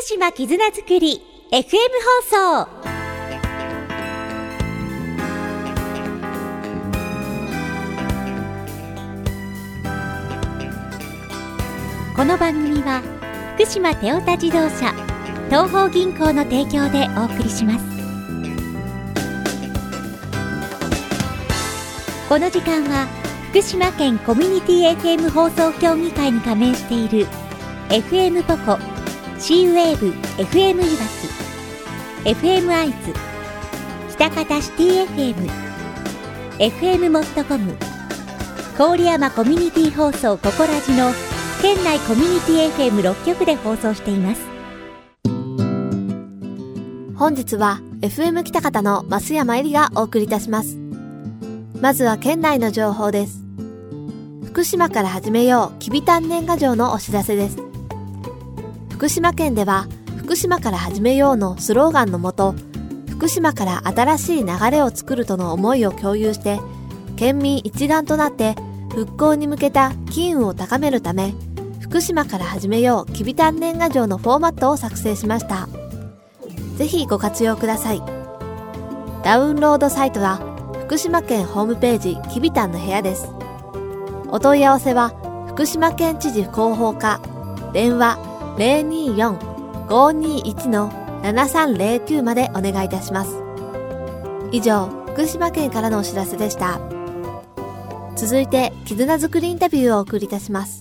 島絆づくり FM 放送。この番組は福島テオタ自動車東邦銀行の提供でお送りします。この時間は福島県コミュニティ FM 放送協議会に加盟している FM ポコ、シーウェーブ FM いわき、FM アイズ、北方シティ FM、FM モットコム、郡山コミュニティ放送ココラジの県内コミュニティ FM6 局で放送しています。 本日は FM 北方の増山えりがお送りいたします。まずは県内の情報です。福島から始めようきびたん年賀状のお知らせです。福島県では福島から始めようのスローガンのもと、福島から新しい流れを作るとの思いを共有して、県民一丸となって復興に向けた機運を高めるため、福島から始めようきびたん年賀状のフォーマットを作成しました。ぜひご活用ください。ダウンロードサイトは福島県ホームページきびたんの部屋です。お問い合わせは福島県知事広報課電話 024-521-7309 までお願いいたします。以上、福島県からのお知らせでした。続いて絆づくりインタビューをお送りいたします。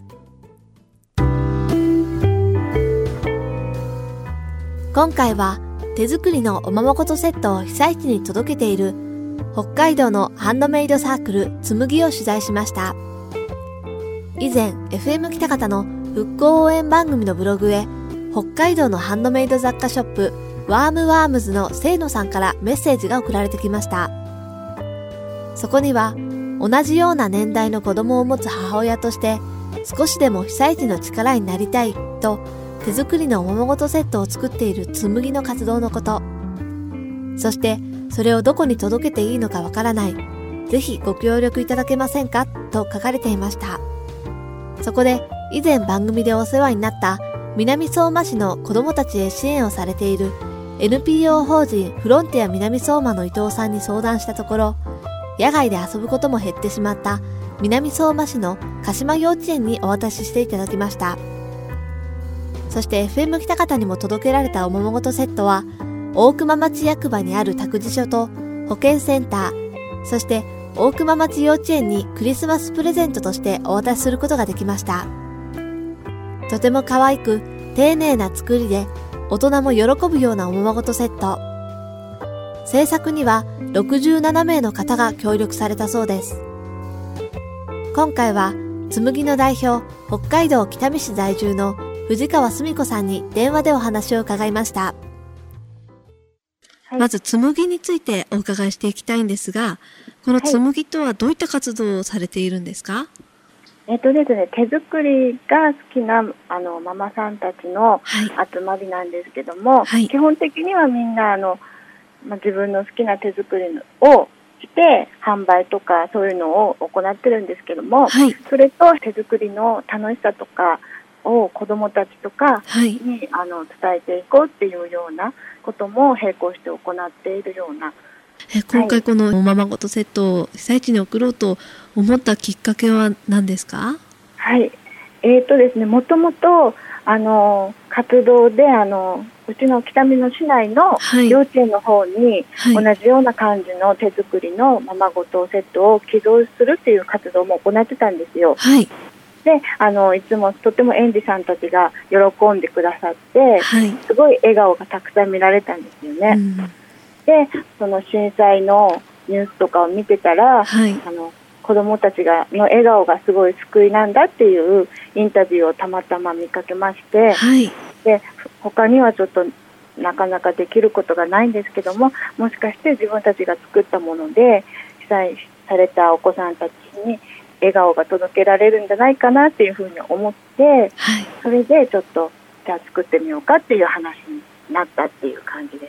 今回は手作りのおままごとセットを被災地に届けている北海道のハンドメイドサークルつむぎを取材しました。以前 FM 北方の復興応援番組のブログへ北海道のハンドメイド雑貨ショップワームワームズの清野さんからメッセージが送られてきました。そこには同じような年代の子供を持つ母親として少しでも被災地の力になりたいと手作りのおままごとセットを作っているつむぎの活動のこと、そしてそれをどこに届けていいのかわからない、ぜひご協力いただけませんかと書かれていました。そこで以前番組でお世話になった南相馬市の子どもたちへ支援をされている NPO 法人フロンティア南相馬の伊藤さんに相談したところ、野外で遊ぶことも減ってしまった南相馬市の鹿島幼稚園にお渡ししていただきました。そして FM 北方にも届けられたおままごとセットは大熊町役場にある託児所と保健センター、そして大熊町幼稚園にクリスマスプレゼントとしてお渡しすることができました。とても可愛く丁寧な作りで大人も喜ぶようなおままごとセット。制作には67名の方が協力されたそうです。今回はつむぎの代表、北海道北見市在住の藤川澄子さんに電話でお話を伺いました。まずつむぎについてお伺いしていきたいんですが、このつむぎとはどういった活動をされているんですか？ ですね、手作りが好きなママさんたちの集まりなんですけども、基本的にはみんな自分の好きな手作りをして販売とかそういうのを行ってるんですけども、それと手作りの楽しさとかを子どもたちとかに、伝えていこうっていうようなことも並行して行っているような。 今回このおままごとセットを被災地に送ろうと思ったきっかけは何ですか？ ですね、もともと活動でうちの北見の市内の幼稚園の方に同じような感じの手作りのままごとセットを寄贈するっていう活動も行ってたんですよ。でいつもとても園児さんたちが喜んでくださって、すごい笑顔がたくさん見られたんですよね。でその震災のニュースとかを見てたら、子どもたちの笑顔がすごい救いなんだっていうインタビューをたまたま見かけまして、で他にはちょっとなかなかできることがないんですけども、もしかして自分たちが作ったもので被災されたお子さんたちに笑顔が届けられるんじゃないかなっていうふうに思って、それでちょっとじゃあ作ってみようかっていう話になったっていう感じです。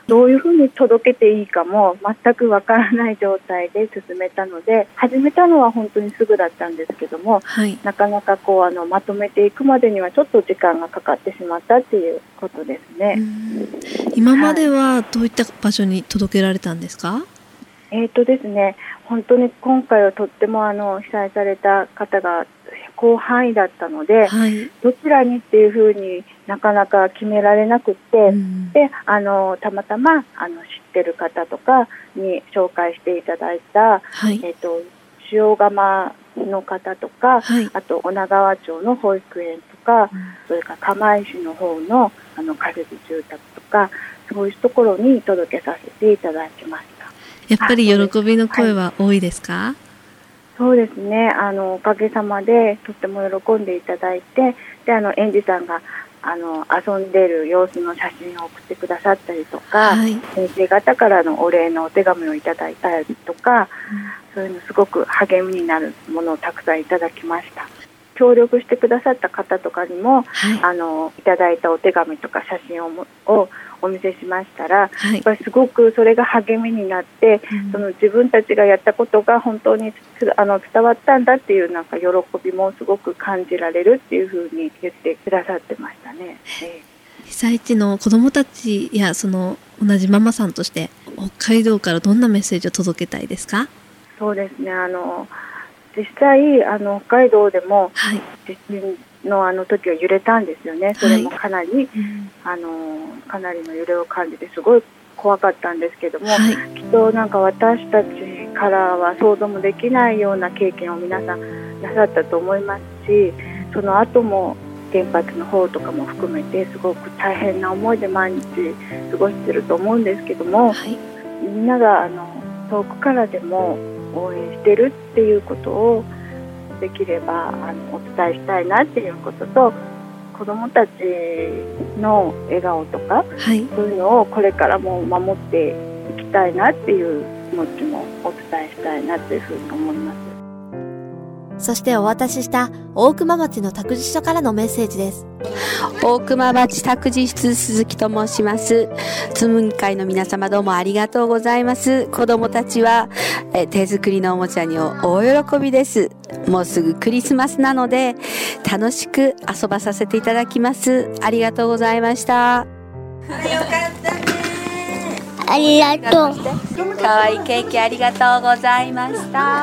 どういうふうに届けていいかも全くわからない状態で進めたので、始めたのは本当にすぐだったんですけども、なかなかまとめていくまでにはちょっと時間がかかってしまったっていうことですね。 今まではどういった場所に届けられたんですか？ ですね、本当に今回はとっても被災された方が広範囲だったので、どちらにっていうふうになかなか決められなくて、でたまたま知ってる方とかに紹介していただいた、塩釜の方とか、あと女川町の保育園とか、それから釜石の方の仮設住宅とか、そういうところに届けさせていただきました。 やっぱり喜びの声は多いですか？ そうですね、おかげさまでとっても喜んでいただいて、で園児さんが遊んでいる様子の写真を送ってくださったりとか、先生方からのお礼のお手紙をいただいたりとか、そういうのすごく励みになるものをたくさんいただきました。協力してくださった方とかにも、いただいたお手紙とか写真をお見せしましたら、やっぱりすごくそれが励みになって、その自分たちがやったことが本当に伝わったんだっていう喜びもすごく感じられるっていうふうに言ってくださってましたね。 被災地の子どもたちや同じママさんとして北海道からどんなメッセージを届けたいですか？そうですね、 実際北海道でも地震の時は揺れたんですよね。それもかなり、かなりの揺れを感じてすごい怖かったんですけども、きっと私たちからは想像もできないような経験を皆さんなさったと思いますし、その後も原発の方とかも含めてすごく大変な思いで毎日過ごしていると思うんですけども、みんなが遠くからでも応援してるっていうことをできればお伝えしたいなっていうことと、子どもたちの笑顔とか、そういうのをこれからも守っていきたいなっていう気持ちもお伝えしたいなというふうに思います。 そしてお渡しした大熊町の託児所からのメッセージです。 大熊町託児室鈴木と申します。つむぎ会の皆様どうもありがとうございます。子供たちは手作りのおもちゃに大喜びです。もうすぐクリスマスなので楽しく遊ばさせていただきます。ありがとうございました。よかったね。 ありがとう。 かわいいケーキありがとうございました。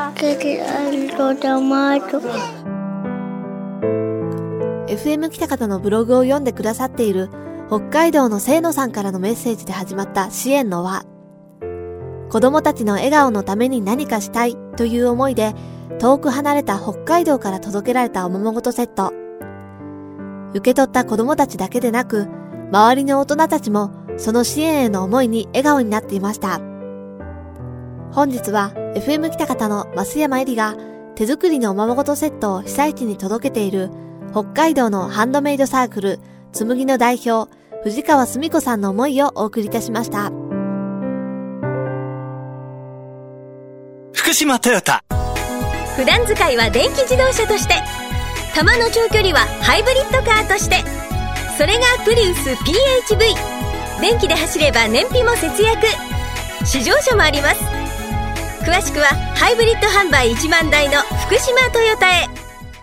ケーキありがとうございます。 FM 北方のブログを読んでくださっている北海道の清野さんからのメッセージで始まった支援の輪。子供たちの笑顔のために何かしたいという思いで遠く離れた北海道から届けられたおままごとセット。受け取った子供たちだけでなく、周りの大人たちもその支援への思いに笑顔になっていました。本日は FM 北方の増山えりが手作りのおままごとセットを被災地に届けている北海道のハンドメイドサークルつむぎの代表藤川すみ子さんの思いをお送りいたしました。 福島トヨタ、 普段使いは電気自動車として、たまの長距離はハイブリッドカーとして、それがプリウス PHV。 電気で走れば燃費も節約、試乗車もあります。詳しくはハイブリッド販売1万台の福島トヨタへ。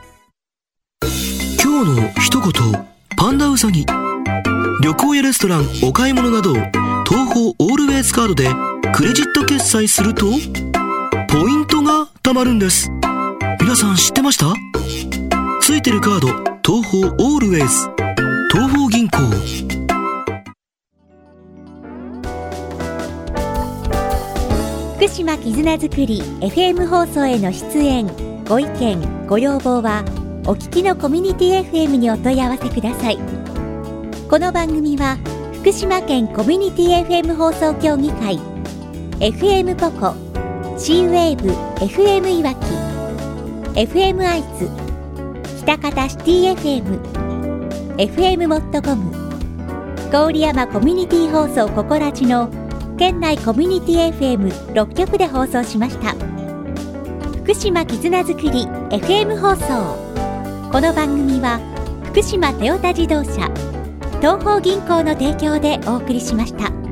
今日の一言、パンダウサギ。旅行やレストラン、お買い物など東宝オールウェイズカードでクレジット決済するとポイントが貯まるんです。皆さん知ってました？ついてるカード、東宝オールウェイズ、東宝銀行。 福島絆づくり FM 放送への出演、ご意見ご要望はお聞きのコミュニティ FM にお問い合わせください。この番組は福島県コミュニティ FM 放送協議会、 FM ポコ、C ウェーブ FM いわき、 FM アイツ、北方シティ FM、 FM モットコム、郡山コミュニティ放送ココラジの県内コミュニティ FM6 局で放送しました。福島絆づくり FM 放送。この番組は福島トヨタ自動車、東邦銀行の提供でお送りしました。